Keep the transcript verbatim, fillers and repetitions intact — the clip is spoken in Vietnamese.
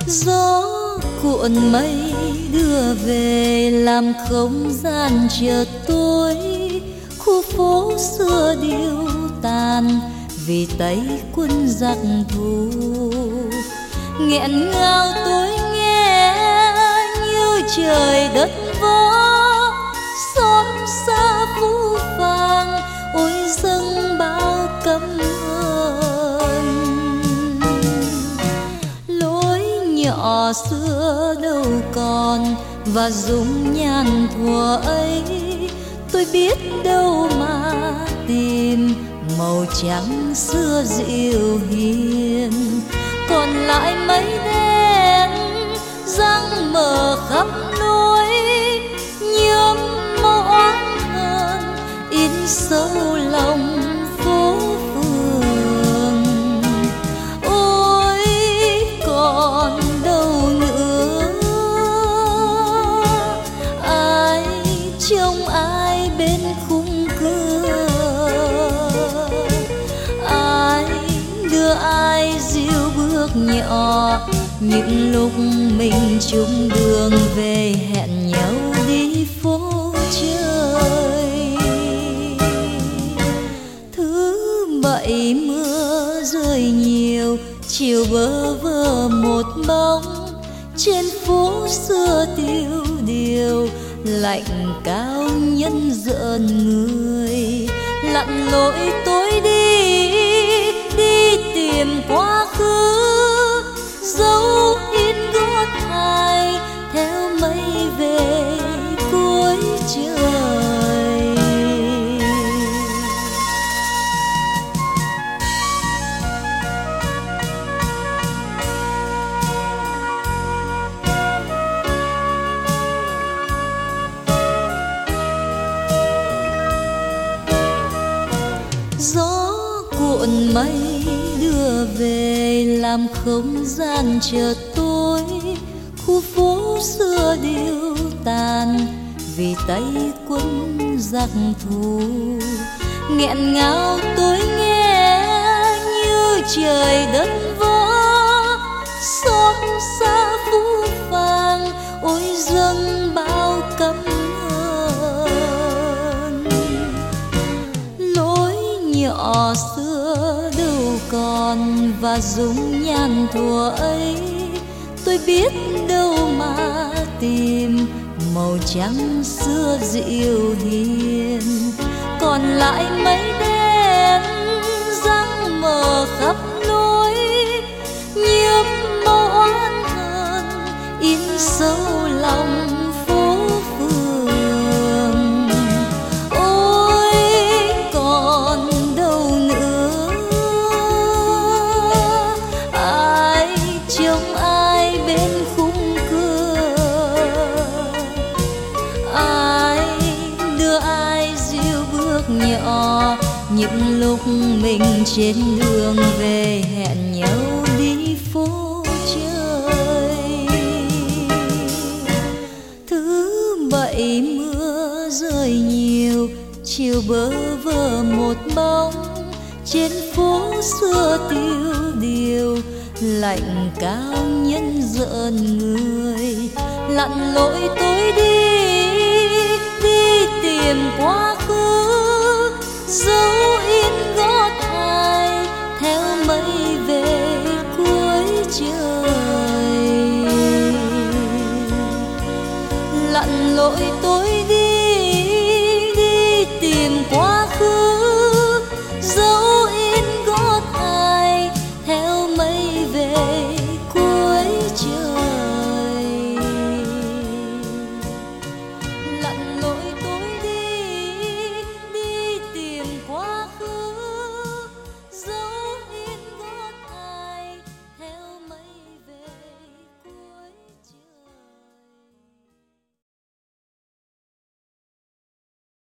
Gió cuộn mây đưa về làm không gian chợt tối, khu phố xưa điêu tàn vì tay quân giặc thù. Nghẹn ngào tôi nghe như trời đất vỡ, xót xa phũ phàng ôi dâng bao căm hờn. Lối nhỏ xưa đâu còn và dung nhan thuở ấy, tôi biết đâu mà tìm màu trắng xưa dịu hiền. Còn lại mây đen giăng mờ khắp núi, nhuốm màu oán hờn in sâu lòng phố phường. Ôi còn đâu nữa, ai trông ai bên khung cửa, ai đưa ai dìu bước nhỏ những lúc mình chung đường về hẹn nhau đi phố chơi. Thứ bảy mưa rơi nhiều, chiều bơ vơ một bóng trên phố xưa tiêu điều, lạnh cao nhân rợn người. Lặn lội tôi đi đi tìm quá khứ, dấu in gót ai theo mây về cuối trời. Gió cuộn mây đưa về làm không gian chợt tối, khu phố xưa điêu tàn vì tay quân giặc thù. Nghẹn ngào tôi nghe như trời đất vỡ, xót xa phũ phàng ôi dâng bao căm hờn. Lối nhỏ xưa đâu còn và dung nhan thuở ấy, tôi biết đâu mà tìm màu trắng xưa dịu hiền. Còn lại mây đen giăng mờ khắp núi, nhiễm màu oán hờn in sâu lòng phố phường. Ôi còn đâu nữa, ai trông ai bên khung cửa, ai đưa ai dìu bước nhỏ những lúc mình trên đường về hẹn nhau đi phố chơi. Thứ bảy mưa rơi nhiều, chiều bơ vơ một bóng trên phố xưa tiêu điều, lạnh cao nhân rợn người. Lặn lội tôi đi đi tìm quá khứ, dấu in gót ai theo mây về cuối trời. Lặn lội tôi